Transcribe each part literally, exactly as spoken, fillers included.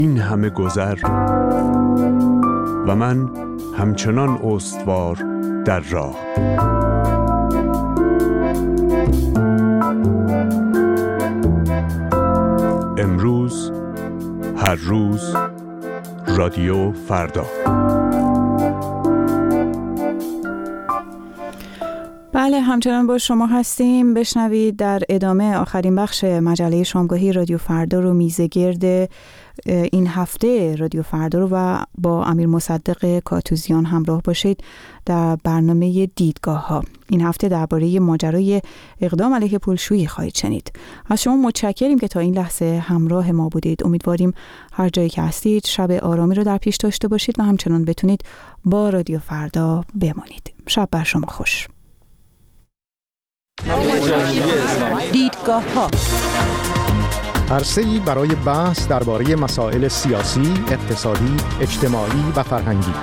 این همه گذر و من همچنان استوار در راه. امروز، هر روز، رادیو فردا. بله، همچنان با شما هستیم. بشنوید در ادامه آخرین بخش مجله شامگاهی رادیو فردا رو، میزه گرد این هفته رادیو فردا رو و با امیر مصدق کاتوزیان همراه باشید در برنامه دیدگاه ها. این هفته درباره ماجرای اقدام علیه پولشویی خواهید شنید. از شما متشکریم که تا این لحظه همراه ما بودید. امیدواریم هر جایی که هستید شب آرامی رو در پیش داشته باشید و همچنان بتونید با رادیو فردا بمانید. شب بر شما خوش. دیدگاه ها، عرصه‌ای برای بحث درباره مسائل سیاسی، اقتصادی، اجتماعی و فرهنگی.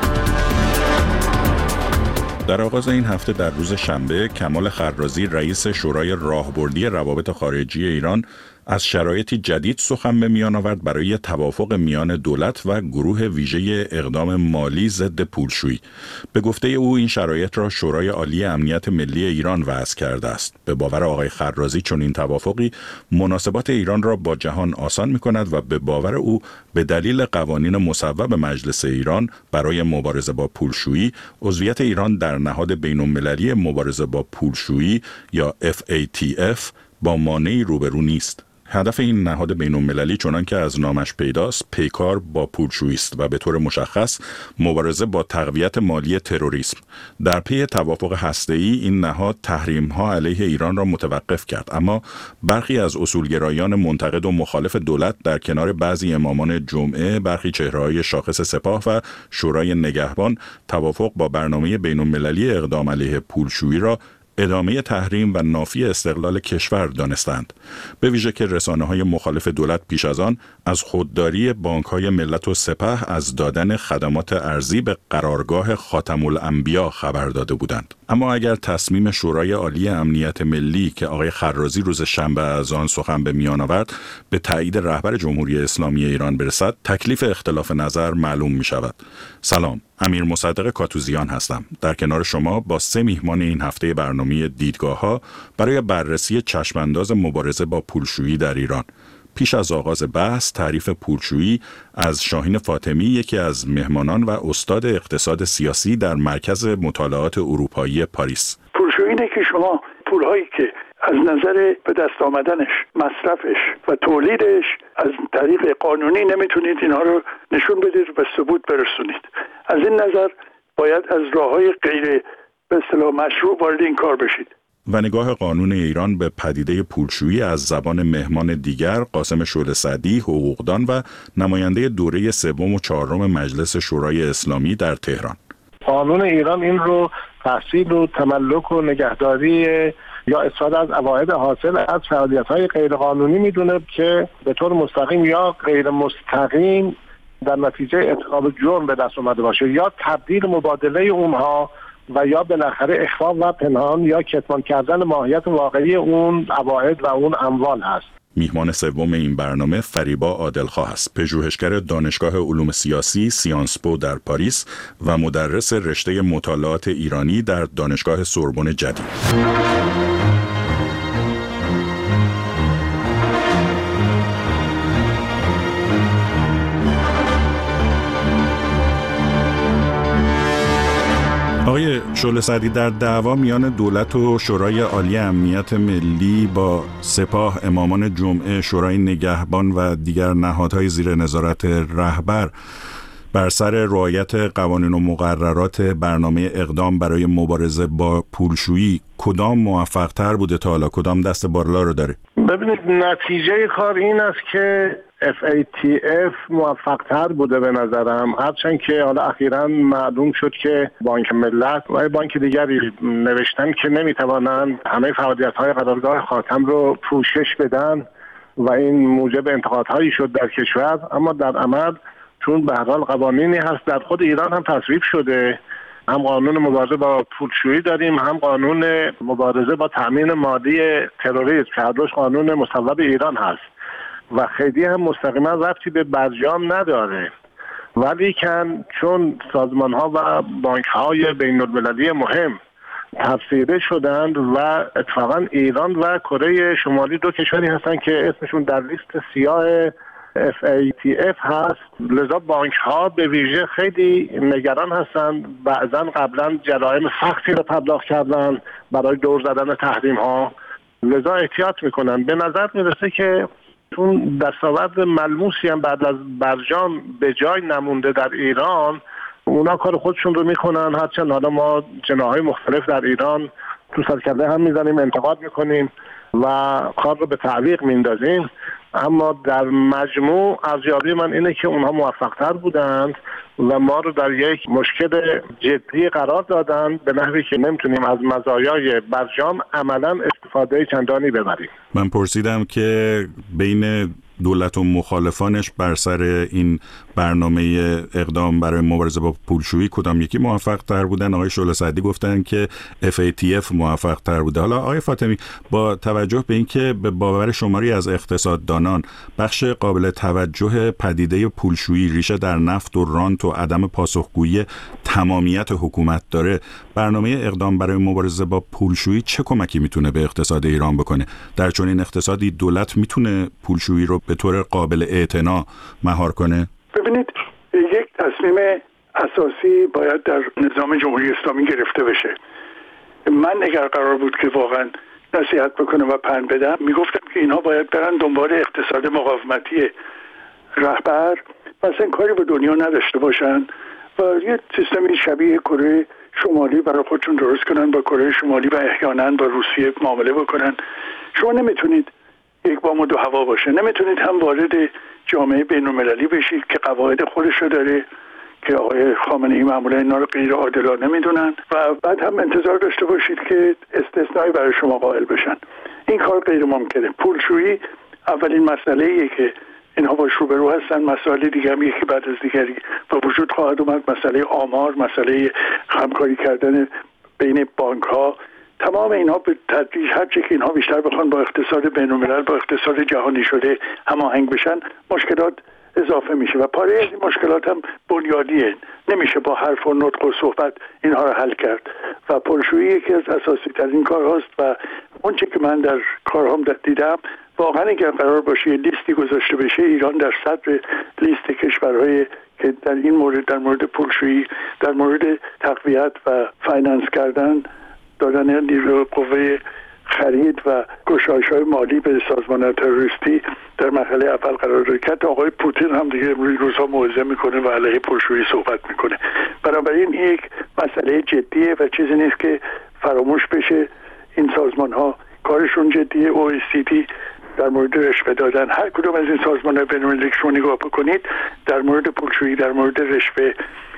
در آغاز این هفته در روز شنبه، کمال خرازی رئیس شورای راهبردی روابط خارجی ایران از شرایطی جدید سخن به میان آورد برای توافق میان دولت و گروه ویژه اقدام مالی ضد پولشویی. به گفته او این شرایط را شورای عالی امنیت ملی ایران وضع کرده است. به باور آقای خرازی چون این توافقی مناسبات ایران را با جهان آسان می‌کند و به باور او به دلیل قوانین مصوب مجلس ایران برای مبارزه با پولشویی، عضویت ایران در نهاد بین‌المللی مبارزه با پولشویی یا اف ای تی اف با مانعی روبرو نیست. هدف این نهاد بین‌المللی چنان که از نامش پیداست پیکار با پولشویی است و به طور مشخص مبارزه با تقویت مالی تروریسم. در پی توافق هسته‌ای این نهاد تحریم‌ها علیه ایران را متوقف کرد، اما برخی از اصولگرایان منتقد و مخالف دولت در کنار بعضی امامان جمعه، برخی چهره‌های شاخص سپاه و شورای نگهبان توافق با برنامه بین‌المللی اقدام علیه پولشویی را ادامه تحریم و نافی استقلال کشور دانستند. به ویژه که رسانه‌های مخالف دولت پیش از آن از خودداری بانک‌های ملت و سپه از دادن خدمات ارزی به قرارگاه خاتم الانبیا خبر داده بودند. اما اگر تصمیم شورای عالی امنیت ملی که آقای خرازی روز شنبه از آن سخن به میان آورد به تایید رهبر جمهوری اسلامی ایران برسد، تکلیف اختلاف نظر معلوم می شود. سلام، امیر مصدق کاتوزیان هستم. در کنار شما با سه میهمان این هفته برنامه دیدگاه ها برای بررسی چشمانداز مبارزه با پولشویی در ایران. پیش از آغاز بحث، تعریف پولشویی از شاهین فاطمی، یکی از مهمانان و استاد اقتصاد سیاسی در مرکز مطالعات اروپایی پاریس. پولشویی اینه که شما پولهایی که از نظر به دست آمدنش، مصرفش و تولیدش از طریق قانونی نمیتونید اینها رو نشون بدید و به ثبوت برسونید. از این نظر باید از راههای غیر به اصطلاح مشروع وارد این کار بشید. و نگاه قانون ایران به پدیده پولشویی از زبان مهمان دیگر، قاسم شعله سعدی، حقوقدان و نماینده دوره سوم و چهارم مجلس شورای اسلامی در تهران. قانون ایران این رو تحصیل و تملک و نگهداری یا استفاده از عواید حاصل از فعالیت‌های غیرقانونی میدونه که به طور مستقیم یا غیر مستقیم در نتیجه ارتکاب جرم به دست اومده باشه، یا تبدیل مبادله اونها و یا بالاخره اخفا و پنهان یا کتمان کردن ماهیت واقعی اون عواید و اون اموال هست. میهمان سوم این برنامه فریبا عادلخواه است، پژوهشگر دانشگاه علوم سیاسی سیانس پو در پاریس و مدرس رشته مطالعات ایرانی در دانشگاه سوربن جدید. آقای شعله سعدی، در دعوا میان دولت و شورای عالی امنیت ملی با سپاه، امامان جمعه، شورای نگهبان و دیگر نهادهای زیر نظارت رهبر بر سر رعایت قوانین و مقررات برنامه اقدام برای مبارزه با پولشویی، کدام موفق تر بوده تا حالا؟ کدام دست بالا رو داره؟ ببینید، نتیجه کار این است که اف ای تی اف موفق تر بوده به نظرم، هرچند که حالا اخیراً معلوم شد که بانک ملت و بانک دیگری نوشتن که نمیتوانند همه فعالیت‌های قرارگاه خاتم رو پوشش بدن و این موجب انتقادهایی شد در کشور. اما در عمل چون به هر حال قوانینی هست در خود ایران هم تصویب شده، هم قانون مبارزه با پولشویی داریم، هم قانون مبارزه با تامین مالی تروریسم که هر دوش قانون مصوب ایران هست. و خیلی هم مستقیما ربطی به برجام نداره، ولی کن چون سازمان ها و بانک های بین المللی مهم تفسیره شدند و اتفاقا ایران و کره شمالی دو کشوری هستن که اسمشون در لیست سیاه اف ای تی اف هست، لذا بانک ها به ویژه خیلی نگران هستن. بعضا قبلا جرایم سختی رو پرداخت کردن برای دور زدن تحریم ها، لذا احتیاط میکنن. به نظر میرسه که چون دستاورد ملموسی هم بعد از برجام به جای نمونده در ایران، اونا کار خودشون رو میکنن. هرچند حالا ما جناحهای مختلف در ایران تو سرکله هم میزنیم، انتقاد میکنیم و کار رو به تعویق میندازیم، اما در مجموع ارزیابی من اینه که اونها موفق‌تر بودند و ما رو در یک مشکل جدی قرار دادن، به نحوی که نمیتونیم از مزایای برجام عملا استفاده چندانی ببریم. من پرسیدم که بین دولت و مخالفانش بر سر این برنامه اقدام برای مبارزه با پولشویی کدام یکی موفق تر بودن؟ آقای شعله سعدی گفتن که اف ای تی اف موفق تر بوده. حالا آقای فاطمی، با توجه به اینکه به باور شماری از اقتصاددانان بخش قابل توجه پدیده پولشویی ریشه در نفت و رانت و عدم پاسخگویی تمامیت حکومت داره، برنامه اقدام برای مبارزه با پولشویی چه کمکی میتونه به اقتصاد ایران بکنه؟ در چنین اقتصادی دولت میتونه پولشویی رو به طور قابل اعتنا مهار کنه؟ ببینید، یک تصمیم اساسی باید در نظام جمهوری اسلامی گرفته بشه. من اگر قرار بود که واقعا نصیحت بکنم و پند بدم، میگفتم که اینها باید برن دنبال اقتصاد مقاومتی رهبر، مثلا کاری به دنیا نداشته باشن و یه سیستمی شبیه کره شمالی برای خودشون درست کنن، با کره شمالی و احیانا با روسیه معامله بکنن. شما نمیتونید یک بام و دو هوا باشه، نمیتونید هم وارد جامعه بین‌المللی بشید که قواعد خودشو داره که آقای خامنه‌ای معمولا اینا رو غیر عادلانه میدونن و بعد هم انتظار داشته باشید که استثنایی برای شما قائل بشن. این کار غیر ممکنه. پولشویی اولین مسئله‌ایه که اینها باش روبرو هستن. مسائل دیگه هم یکی بعد از دیگری با وجود خواهد اومد، مسئله آمار، مسئله همکاری کردن بین بانک‌ها، تمام اینها به تدریج هر چه که اینها بیشتر بخوان با اقتصاد بین‌الملل، با اقتصاد جهانی شده هماهنگ بشن، مشکلات اضافه میشه و پاره از این مشکلات هم بنیادیه. نمیشه با حرف و نطق و صحبت اینها رو حل کرد و پولشویی یکی از اساسی ترین کارهاست و اون چه که من در کارهام دیدم، واقعا اگر قرار باشه لیستی گذاشته بشه، ایران در صدر لیست کشورهای که در این مورد، در مورد پولشویی، در مورد تقویت و فایننس کردن، دادن نیروی قوه خرید و گشایش‌های مالی به سازمان تروریستی در مرحله اول قرار داره که آقای پوتین هم دیگه امروز روزها موعظه میکنه و علیه پولشویی صحبت میکنه. بنابراین یک مسئله جدیه و چیزی نیست که فراموش بشه. این سازمان ها کارشون جدیه. او ای سی دی در مورد رشوه دادن، هر کدوم از این سازمان های بین‌المللی شما نگاه بکنید، در مورد پولشویی، در مورد رشوه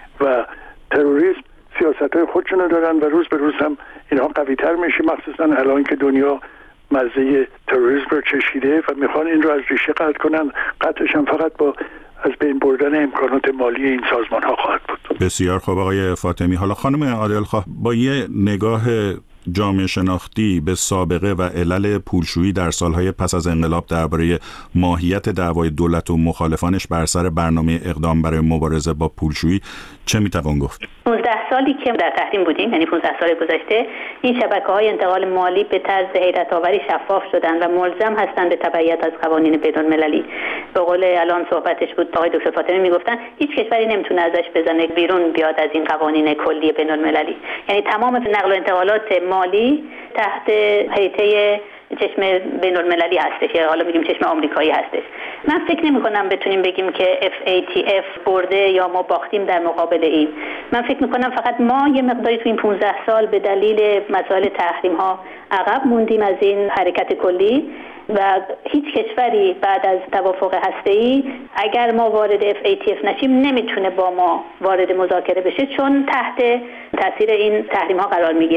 و تروریسم سیاست‌های خودشونو دارن و روز به روز هم اینها قوی‌تر میشه، مخصوصا الان که دنیا مزه تروریسم رو چشیده و میخوان این رو از ریشه قطع کنن. قطعش هم فقط با از بین بردن امکانات مالی این سازمان ها خواهد بود. بسیار خوب آقای فاطمی. حالا خانم عادلخواه، با یه نگاه جامعه شناختی به سابقه و علل پولشویی در سالهای پس از انقلاب درباره ماهیت دعوای دولت و مخالفانش بر سر برنامه اقدام برای مبارزه با پولشویی چه میتوان گفت؟ پانزده سالی که در تحریم بودیم، یعنی پانزده سال گذشته، این شبکه‌های انتقال مالی به طرز حیرت‌آوری شفاف شدن و ملزم هستند به تبعیت از قوانین بین‌المللی. به قول الان صحبتش بود آقای دکتر فاطمی میگفتن هیچ کشوری نمیتونه ازش بزنه بیرون بیاد از این قوانین کلی بین‌المللی. یعنی تمام نقل و انتقالات مالی تحت هیئت چشم بین‌المللی هستش، یا حالا میگیم چشم آمریکایی هستش. من فکر نمی کنم بتونیم بگیم که اف ای تی اف برده یا ما باختیم در مقابل این. من فکر می کنم فقط ما یه مقداری تو این پانزده سال به دلیل مسائل تحریم ها عقب موندیم از این حرکت کلی و هیچ کشوری بعد از توافق هسته‌ای اگر ما وارد اف ای تی اف نشیم نمیتونه با ما وارد مذاکره بشه، چون تحت تاثیر این تحریم ها قرار میگیرن.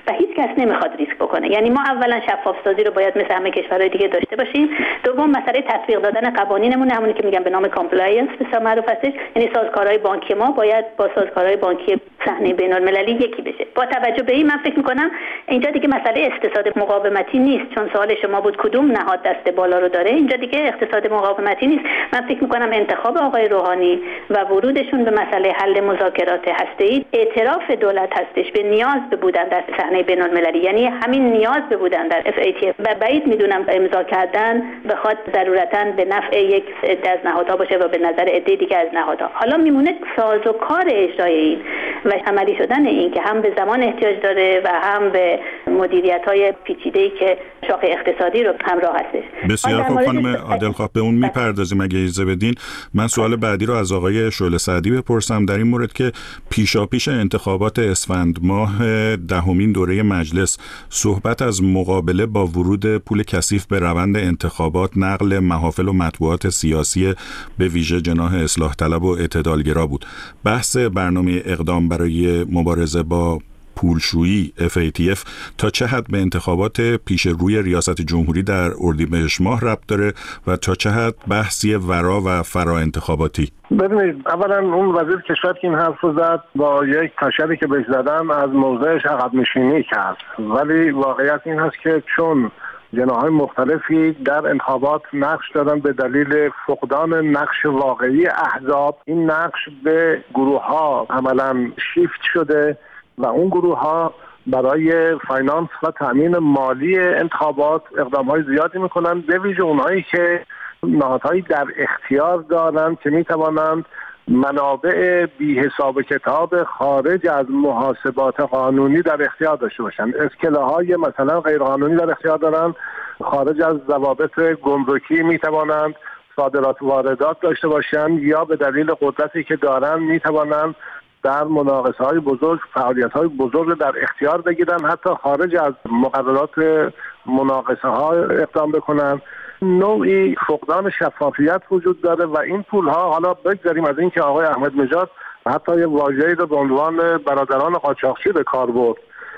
و هیچ کس نمیخواد ریسک بکنه. یعنی ما اولا شفاف سازی رو باید مثل همه کشورهای دیگه داشته باشیم. دوم مسئله تطبیق دادن قوانینمون، همونی که میگن به نام کامپلاینس به معروف هستش، یعنی سازکارهای بانکی ما باید با سازکارهای بانکی صحنه بین‌المللی یکی بشه. با توجه به این من فکر میکنم اینجا دیگه مسئله اقتصاد مقاومتی نیست، چون سوال شما بود کدوم نهاد دست بالا رو داره. اینجا دیگه اقتصاد مقاومتی نیست. من فکر میکنم انتخاب آقای روحانی و ورودشون به مسئله حل مذاکرات هسته‌ای اعتراف دولت هستش به نیاز به بودن در صحنه بین‌المللی، یعنی همین نیاز به بودن در اف ای تی اف. و بعید میدونم امضا کردن بخواد ضرورتاً به نفع یک عده از نهادها باشه و به نظر عده دیگه از نهادها. حالا میمونه سازوکار اجرای این و عملی شدن این که هم به زمان احتیاج داره و هم به مدیریت‌های پیچیده‌ای که شاخه اقتصادی رو همراه هستش. بسیار خوب خانم عادلخواه، به اون میپردازیم اگه اجازه بدین. من سوال بعدی رو از آقای شعله سعدی بپرسم در این مورد که پیشاپیش انتخابات اسفند ماه دهمین دوره مجلس صحبت از مقابله با ورود پول کثیف به روند انتخابات، نقل محافل و مطبوعات سیاسی به ویژه جناح اصلاح طلب و اعتدالگرا بود. بحث برنامه اقدام برای مبارزه با پولشویی اف ای تی اف تا چه حد به انتخابات پیش روی ریاست جمهوری در اردیبهشت ماه ربط داره و تا چه حد بحثی ورا و فرا انتخاباتی؟ ببینید، اولا اون وزیر کشور که این حرف رو زد با یک تشری که بهش زدم از موضعش عقب نشینی کرد، ولی واقعیت این هست که چون جناح‌های مختلفی در انتخابات نقش دارن به دلیل فقدان نقش واقعی احزاب، این نقش به گروه‌ها عملاً شیفت شده و اون گروه‌ها برای فاینانس و تامین مالی انتخابات اقدام‌های زیادی میکنن، به ویژه اونهایی که نهادهایی در اختیار دارن که میتوانند منابع بی حساب کتاب خارج از محاسبات قانونی در اختیار داشته باشن. اسکله‌های مثلا غیرقانونی در اختیار دارن، خارج از ضوابط گمرکی میتوانند صادرات و واردات داشته باشن، یا به دلیل قدرتی که دارن میتوانند در مناقصه‌های بزرگ فعالیت‌های بزرگ در اختیار بگیرن، حتی خارج از مقررات مناقصه‌ها اقدام بکنن. نوعی فقدان شفافیت وجود داره و این پول‌ها، حالا بگذاریم از این که آقای احمد نژاد حتی یه واژه‌ای رو به عنوان برادران قاچاقچی به کار برد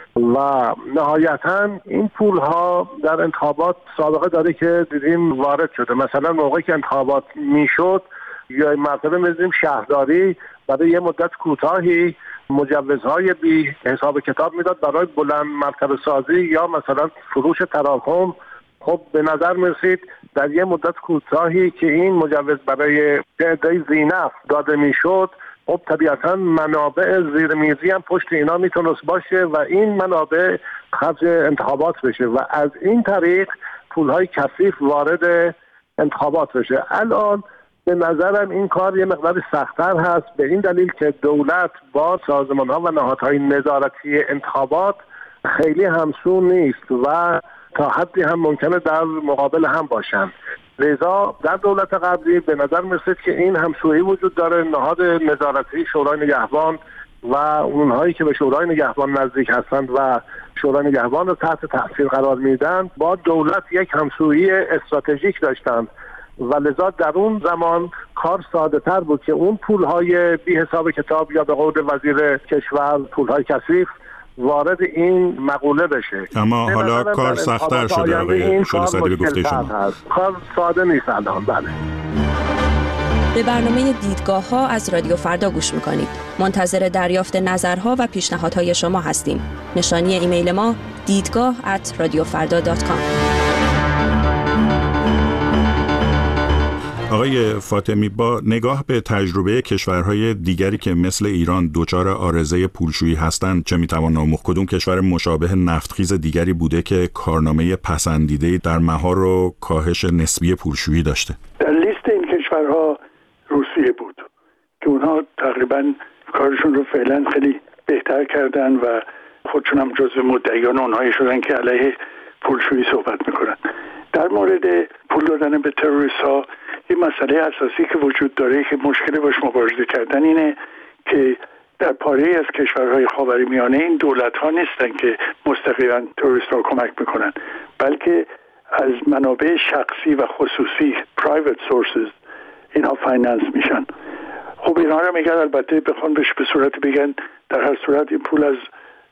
و نهایتاً این پول‌ها در انتخابات سابقه داره که دیدیم وارد شده. مثلا موقعی که انتخابات میشد یا مرتبه می‌دیدیم شهرداری برای یه مدت کوتاهی مجوزهای بی حساب کتاب میداد برای بلند مرتبه سازی یا مثلا فروش تراکم. خب به نظر میرسید در یه مدت کوتاهی که این مجوز برای عده زینف داده میشد، خب طبیعتا منابع زیرمیزی هم پشت اینا میتونست باشه و این منابع خرج انتخابات بشه و از این طریق پولهای کثیف وارد انتخابات بشه. الان به نظرم این کار یه مقدار سخت‌تر هست، به این دلیل که دولت با سازمان‌ها و نهادهای نظارتی انتخابات خیلی همسو نیست و تا حدی هم ممکنه در مقابل هم باشن. لذا در دولت قبلی به نظر می‌رسید که این همسویی وجود داره. نهاد نظارتی شورای نگهبان و اونهایی که به شورای نگهبان نزدیک هستند و شورای نگهبان رو تحت تاثیر قرار میدن با دولت یک همسویی استراتژیک داشتند و لذا در اون زمان کار ساده تر بود که اون پولهای بی حساب کتاب یا به قول وزیر کشور پولهای کثیف وارد این مقوله بشه. اما حالا کار سخت‌تر شده آقای شعله سعدی به گفته شما. کار ساده نیست الان. بله. به برنامه دیدگاه ها از رادیو فردا گوش میکنید. منتظر دریافت نظرها و پیشنهادهای شما هستیم. نشانی ایمیل ما دیدگاه ات رادیو فردا دات کام. آقای فاطمی، با نگاه به تجربه کشورهای دیگری که مثل ایران دچار عارضه پولشویی هستند، چه میتوان آموخت؟ کدوم کشور مشابه نفتخیز دیگری بوده که کارنامه پسندیده در مهار و کاهش نسبی پولشویی داشته؟ در لیست این کشورها روسیه بود که اونها تقریبا کارشون رو فعلا خیلی بهتر کردن و خودشون هم جزو مدعیان اونهایی شدن که علیه پولشویی صحبت میکنن. در مورد پول دادن به تروریست ها یه مسئله اساسی که وجود داره که مشکل باش مبارزه کردن اینه که در پاره از کشورهای خاورمیانه این دولت ها نیستن که مستقیما تروریست ها کمک میکنن، بلکه از منابع شخصی و خصوصی private sources اینها فایننس میشن. خب اینها رو میگن البته بخوان بهش به صورت بگن در هر صورت این پول از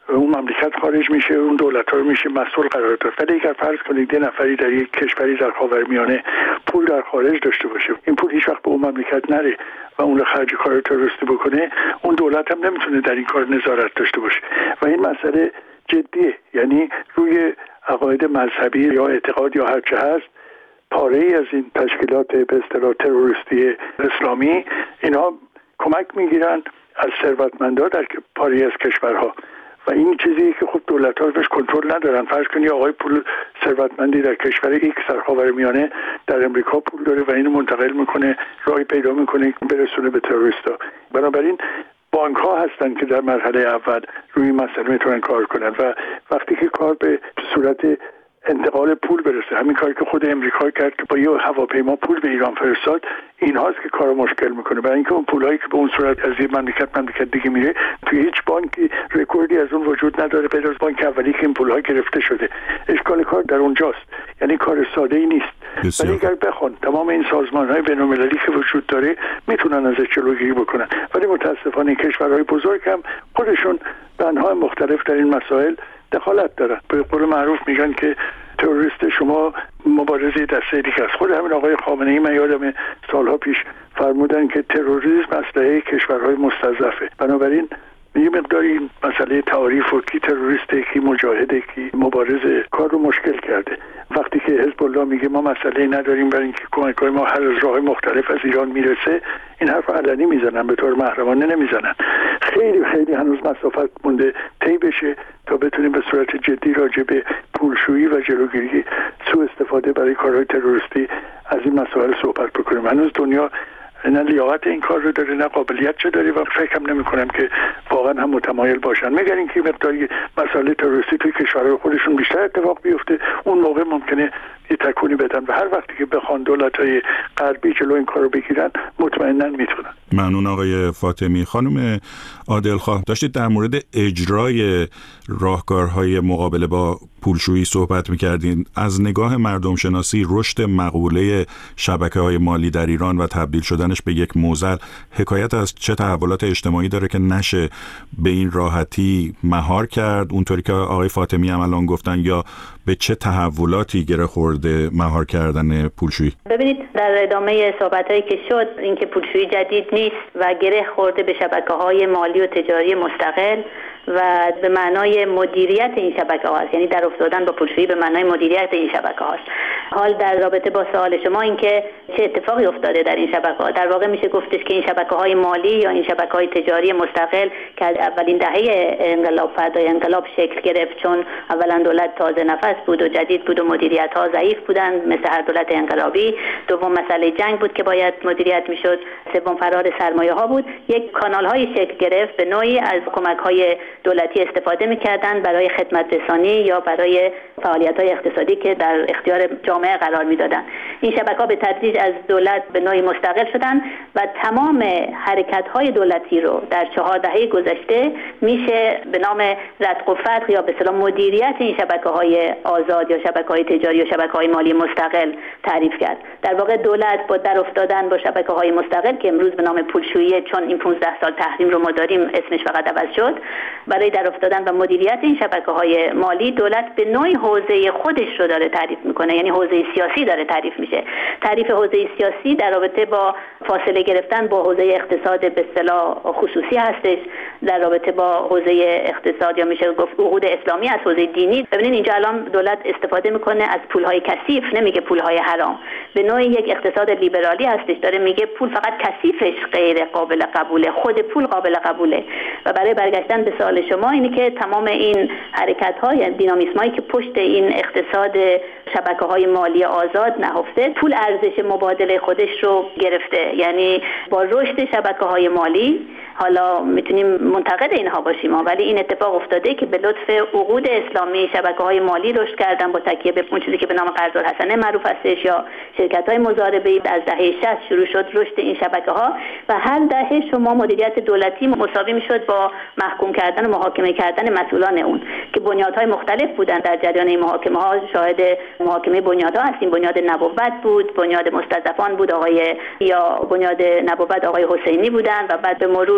اون مملکت خارج میشه، اون دولت‌ها رو میشه مسئول قرار داد. ولی اگر فرض کنید یه نفری در یک کشوری در خاورمیانه پول در خارج داشته باشه، این پول هیچ وقت به اون مملکت نره و اون رو خرج کار تروریستی بکنه، اون دولت هم نمیتونه در این کار نظارت داشته باشه و این مسئله جدیه. یعنی روی عقاید مذهبی یا اعتقاد یا هر چه هست، پاره ای از این تشکیلات به اصطلاح تروریستی اسلامی اینها کمک میگیرن از ثروتمندان در پاره از کشورها و این چیزی که خب دولت‌ها بهش کنترل ندارن. فرض کنید آقای پول ثروتمندی در کشور ایکس در خاورمیانه در امریکا پول داره و اینو منتقل میکنه، راهی پیدا میکنه برسونه به تروریستا. بنابراین بانک ها هستن که در مرحله اول روی این مسئله میتونن کار کنن و وقتی که کار به صورت انتقال پول برسه، همین کاری که خود امریکا کرد که با یه هواپیما پول به ایران فرستاد، این هاست که کارو مشکل میکنه. برای اینکه اون پولایی که به اون صورت از یه مملکت مملکت دیگه میره، توی هیچ بانکی رکوردی از اون وجود نداره غیر از بانک اولی که این پولها گرفته شده. اشکال کار در اونجاست، یعنی کار ساده ای نیست. ولی اگر بخوان تمام این سازمان‌های بین‌المللی که وجود داره میتونن ازش جلوگیری بکنن، ولی متاسفانه کشورهای بزرگ هم خودشون به انواع مختلف در این مسائل دخالت دارن. به قول معروف میگن که تروریست شما مبارزه دسته دیگه است. خود همین آقای خامنه‌ای من یادم سالها پیش فرمودن که تروریسم اسلحه کشورهای مستضعفه. بنابراین یه مقداری این مسئله تعاریف و کی تروریسته کی مجاهده کی مبارزه کار رو مشکل کرده. وقتی که حزب الله میگه ما مسئله نداریم برای اینکه کمک‌های ما هر از راه مختلف از ایران میرسه، این حرف علنی میزنن، به طور محرمانه نمیزنن. خیلی خیلی هنوز مسافت مونده طی بشه تا بتونیم به صورت جدی راجع به پولشویی و جلوگیری سوء استفاده برای کارهای تروریستی از این مسائل صحبت بکنیم. هنوز دنیا نه لیاقت این کار رو داره نه قابلیت چه داره و فکرم نمی کنم که واقعا هم متمایل باشن. مگر اینکه مقداری مسائل تروریستی توی کشورهای خودشون بیشتر اتفاق بیفته، اون موقع ممکنه یه تکونی بدن و هر وقتی که بخوان دولت‌های غربی جلو این کارو بگیرن مطمئنا میتونن. ممنون آقای فاطمی. خانم عادلخواه، داشتید در مورد اجرای راهکارهای مقابله با پولشویی صحبت می‌کردین. از نگاه مردم شناسی رشد مقوله شبکه‌های مالی در ایران و تبدیل شدنش به یک معضل حکایت از چه تحولات اجتماعی داره که نشه به این راحتی مهار کرد اونطوری که آقای فاطمی هم الان گفتن، یا به چه تحولاتی گره خورده مهار کردن پولشویی؟ ببینید در ادامه صحبتایی که شد، اینکه پولشویی جدید نیست و گره خورده به شبکه‌های مالی و تجاری مستقل و به معنای مدیریت این شبکه ها است، یعنی در افتادن با پولشویی به معنای مدیریت این شبکه هاست. حال در رابطه با سوال شما اینکه چه اتفاقی افتاده در این شبکه ها، در واقع میشه گفتش که این شبکه های مالی یا این شبکه های تجاری مستقل که از اولین دهه انقلاب فردای انقلاب شکل گرفت، چون اولا دولت تازه نفس بود و جدید بود و مدیریت ها ضعیف بودند مثل هر دولت انقلابی، دوم مسئله جنگ بود که باید مدیریت میشد، سوم فرار سرمایه ها بود، یک کانال های شکل گرفت به نوعی از کمک های دولتی استفاده می‌کردن برای خدمت رسانی یا برای فعالیت‌های اقتصادی که در اختیار جامعه قرار می‌دادن. این شبکه‌ها به تدریج از دولت به نوعی مستقل شدن و تمام حرکت‌های دولتی رو در چهار دهه گذشته میشه به نام رتق و فتق یا به اصطلاح مدیریت این شبکه‌های آزاد یا شبکه‌های تجاری یا شبکه‌های مالی مستقل تعریف کرد. در واقع دولت با در افتادن با شبکه‌های مستقل که امروز به نام پولشویی، چون این پانزده سال تحریم رو ما داریم اسمش فقط عوض شد، برای در افتادن و مدیریت این شبکه‌های مالی دولت به نوعی حوزه خودش رو داره تعریف میکنه، یعنی حوزه سیاسی داره تعریف میشه. تعریف حوزه سیاسی در رابطه با فاصله گرفتن با حوزه اقتصاد به اصطلاح خصوصی هستش، در رابطه با حوزه اقتصاد یا میشه گفت عقود اسلامی از حوزه دینی. ببینید اینجا الان دولت استفاده میکنه از پولهای کثیف، نمیگه پولهای حرام، به نوعی یک اقتصاد لیبرالی هستش، داره میگه پول فقط کثیفش غیر قابل قبوله، خود پول قابل قبوله. و برای برگشتن به سوال شما اینه که تمام این حرکت‌ها یا دینامیسمایی که پشت این اقتصاد شبکه‌های مالی آزاد نهفته، پول ارزش مبادله خودش رو گرفته. یعنی با رشد شبکه‌های مالی، حالا میتونیم منتقد اینها باشیم ولی این اتفاق افتاده که به لطف عقود اسلامی شبکه‌های مالی رشد کردن با تکیه به اون چیزی که به نام قرض الحسنه معروف هستش یا شرکت‌های مضاربه‌ای. از دهه شصت شروع شد رشد این شبکه‌ها و هر دهه شما مدیریت دولتی مساوی میشد با محکوم کردن و محاکمه کردن مسئولان اون که بنیادهای مختلف بودن. در جریان این محاکمه ها شاهد محاکمه بنیادها هستیم. بنیاد نبوت بود، بنیاد مستضعفان بود آقای یا بنیاد نبوت آقای حسینی بودن و بعد به مرور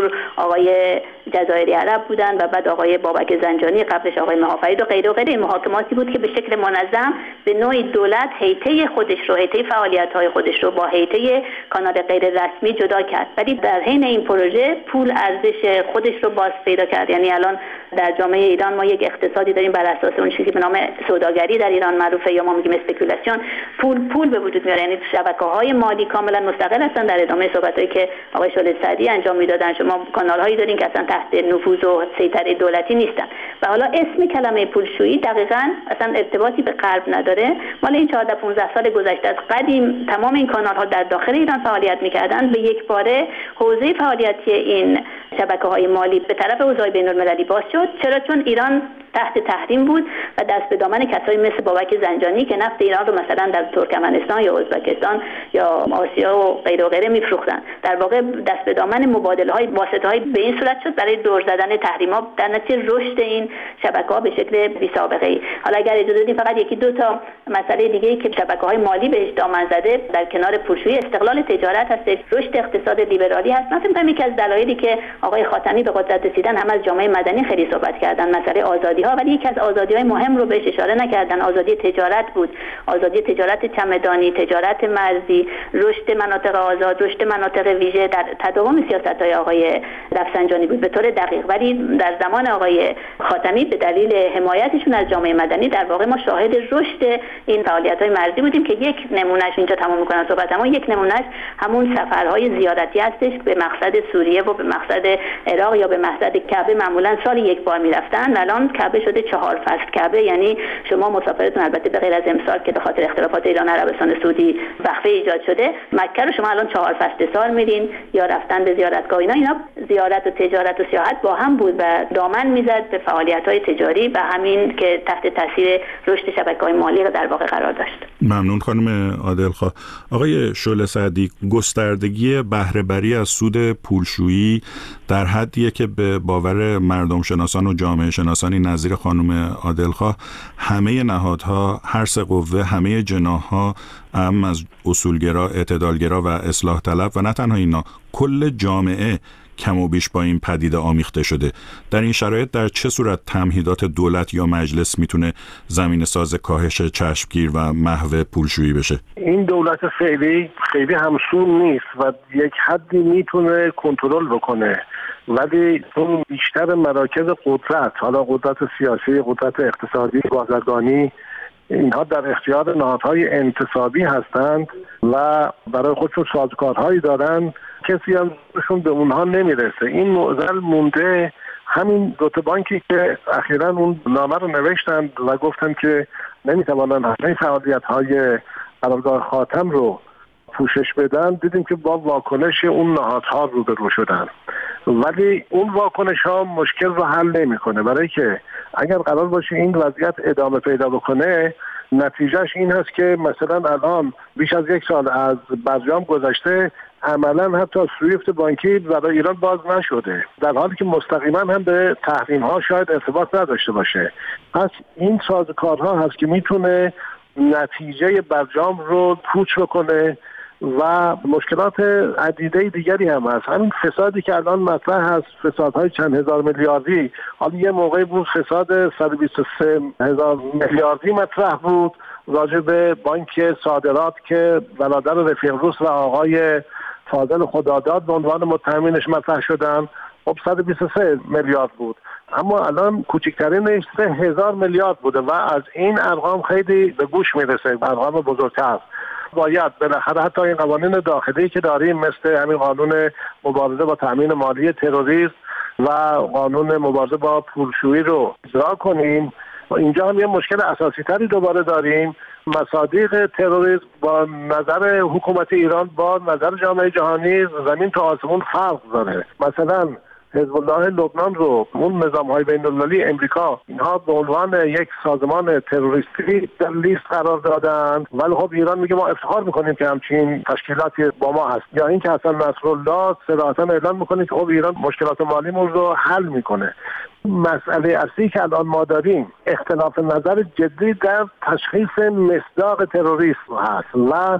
تور آقای جزایری عرب بودن و بعد آقای بابک زنجانی، قبلش آقای مهافرید و غیره و غیره. این محاکماتی بود که به شکل منظم به نوعی دولت هیئت خودش رو، هیئت فعالیت‌های خودش رو با هیئت کانال غیر رسمی جدا کرد، ولی در حین این پروژه پول ارزش خودش رو باز پیدا کرد. یعنی الان در جامعه ایران ما یک اقتصادی داریم بر اساس اون چیزی به نام سوداگری در ایران معروفه، یا ما میگیم اسپکولاسیون. پول پول به وجود میاره، یعنی شبکه‌های مالی کاملا مستقل هستن. در ادامه صحبتایی که آقای شعله سعدی انجام میدادن شما کانال‌هایی دارین که اصلا تحت نفوذ و سیطره دولتی نیستن. و حالا اسم کلمه پولشویی دقیقاً اصلا ارتباطی به غرب نداره. مال این چهارده پانزده سال گذشته از قدیم تمام این کانال‌ها در داخل ایران فعالیت می‌کردن. به یک باره حوزه فعالیتی این شبکه‌های مالی به طرف حوزه بین‌المللی باز شد. چرا؟ چون ایران تحت تحریم بود و دست به دامن کسایی مثل بابک زنجانی که نفت ایران رو مثلا در ترکمنستان یا ازبکستان یا آسیا و غیره و غیره میفروختن. در واقع دست به دامن مبادله‌های واسطه‌های به این صورت شد برای دور زدن تحریم‌ها، در نتیجه رشد این شبکه‌ها به شکل بی‌سابقه‌ای. حالا اگر اجازه بدید فقط یکی دو تا مسئله دیگه‌ای که شبکه‌های مالی بهش دامن زده در کنار پولشویی، استقلال تجارت هست، رشد اقتصاد لیبرالی هست. مثلا یکی از دلایلی که آقای خاتمی به قدرت رسیدن هم از جامعه مدنی خیلی صحبت کردن، مسئله آزادی‌ها، ولی یکی از آزادی‌های مهم رو بهش اشاره نکردن. آزادی تجارت بود، آزادی تجارت چمدانی، تجارت مرزی، رشد مناطق آزاد، رشد مناطق ویژه در تداوم سیاست‌های آقای رفسنجانی بود به طور دقیق. ولی در زمان آقای خاتمی به دلیل حمایتشون از جامعه مدنی در واقع ما شاهد رشد این فعالیت‌های مرزی بودیم که یک نمونهش اینجا تمام می‌کنم صحبتمو، یک نمونهش همون سفرهای زیارتی هستش به مقصد سوریه و به مقصد عراق یا به مقصد کعبه. معمولاً سال یک بار می‌رفتن، الان کعبه شده چهار فصل کعبه. یعنی شما مسافرتون البته به غیر از امسال که به خاطر اختلافات ایران عربستان سعودی وقفه ایجاد شده، مکه رو شما الان چهار فصل سال میرین، یا رفتن به زیارتگاه اینا اینا زیارت و تجارت و سیاحت با هم بود و دامن میزد به فعالیت‌های تجاری و همین که تحت تاثیر رشد شبکه‌های مالی رو در واقع قرار داشت. ممنون خانم عادلخواه. آقای شعله سعدی، گستردگی بهره بری از سود پولشویی در حدیه که به باور مردم شناسان و جامعه شناسانی نظیر خانم عادلخواه همه نهادها، هر سه قوه، همه جناح‌ها، هم از اصولگرا، اعتدالگرا و اصلاح طلب و نه تنها اینا، کل جامعه کم و بیش با این پدیده آمیخته شده. در این شرایط در چه صورت تمهیدات دولت یا مجلس میتونه زمین ساز کاهش چشمگیر و محو پولشویی بشه؟ این دولت فعلی خیلی همسون نیست و یک حدی میتونه کنترل بکنه، ولی اون بیشتر مراکز قدرت، حالا قدرت سیاسی، قدرت اقتصادی، بازرگانی، اینها در اختیار نهادهای انتصابی هستند و برای خودشون سازوکارهایی دارن، کسی هم بهشون به اونها نمیرسه. این معضل مونده. همین دو تا بانکی که اخیراً اون نامه رو نوشتن و گفتن که نمیتوانن همه فعالیت‌های قرارگاه خاتم رو پوشش بدن، دیدیم که با واکنش اون نهادها روبرو شدن، ولی اون واکنش ها مشکل رو حل نمیکنه. برای که اگر قرار باشه این وضعیت ادامه پیدا بکنه، نتیجهش این هست که مثلا الان بیش از یک سال از برجام گذشته، عملا حتی سویفت بانکی برای ایران باز نشده، در حالی که مستقیما هم به تحریم ها شاید ارتباط نداشته باشه. پس این سازوکارها هست که میتونه نتیجه برجام رو پوچ بکنه و مشکلات عدیده دیگری هم هست. همین فسادی که الان مطرح هست، فسادهای چند هزار میلیاردی، حالا یه موقعی بود فساد صد و بیست و سه هزار میلیاردی مطرح بود راجع به بانک صادرات که برادر رفیق روس و آقای فاضل خداداد به عنوان متهمینش مطرح شدن. خب صد و بیست و سه میلیارد بود، اما الان کوچکترینش سه هزار میلیارد بوده و از این ارقام خیلی به گوش میرسه، ارقام بزرگتر. باید بالاخره حتی این قوانین داخلی که داریم، مثل همین قانون مبارزه با تامین مالی تروریسم و قانون مبارزه با پولشویی رو اجرا کنیم. اینجا هم یه مشکل اساسی تری دوباره داریم. مصادیق تروریسم با نظر حکومت ایران با نظر جامعه جهانی زمین تا آسمون فرق داره. مثلا حزب الله لبنان رو اون نظام‌های بین‌المللی امریکا اینها به عنوان یک سازمان تروریستی در لیست قرار دادن، ولی خب ایران میگه ما افتخار میکنیم که همچین تشکیلاتی با ما هست. یا اینکه حسن نصرالله صراحتاً اعلام میکنه که خب ایران مشکلات مالیمون رو حل میکنه. مسئله اصلی که الان ما داریم اختلاف نظر جدی در تشخیص مصداق تروریسم هست و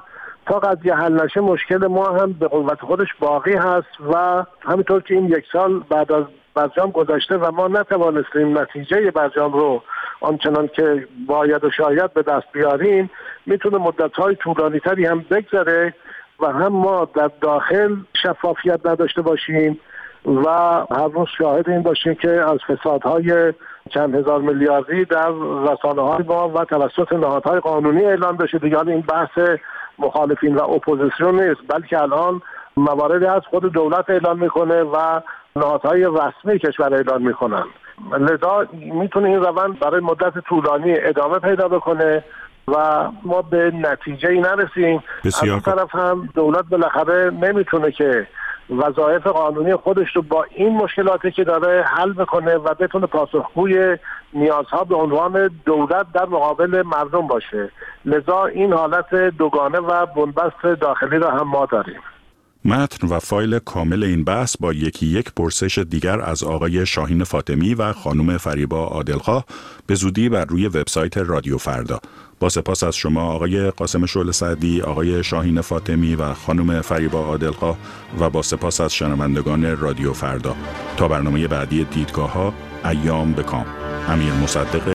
تا قضیه حل نشه مشکل ما هم به قوت خودش باقی هست و همینطور که این یک سال بعد از برجام گذشته و ما نتوانستیم نتیجه برجام رو آنچنان که باید و شاید به دست بیاریم، میتونه مدت‌های طولانی‌تری هم بگذره و هم ما در داخل شفافیت نداشته باشیم و هر روز شاهد این باشیم که از فسادهای چند هزار میلیاردی در رسانه‌های ما و توسط نهادهای قانونی اعلام بشه. دیگه این بحث مخالفین و اپوزیسیون نیست، بلکه الان مواردی از خود دولت اعلام میکنه و نهادهای رسمی کشور اعلام میکنن. لذا میتونه این روند برای مدت طولانی ادامه پیدا بکنه و ما به نتیجه ای نرسیم. از اون طرف هم دولت بالاخره نمیتونه که وظایف قانونی خودش رو با این مشکلاتی که داره حل بکنه و بتونه پاسخگوی نیازها به عنوان دولت در مقابل مردم باشه. لذا این حالت دوگانه و بنبست داخلی را هم ما داریم. متن و فایل کامل این بحث با یکی یک پرسش دیگر از آقای شاهین فاطمی و خانم فریبا عادلخواه به زودی بر روی وبسایت رادیو فردا. با سپاس از شما آقای قاسم شعله سعدی، آقای شاهین فاطمی و خانم فریبا عادلخواه و با سپاس از شنوندگان رادیو فردا. تا برنامه بعدی دیدگاه‌ها، ایام بکام. امیر مصدق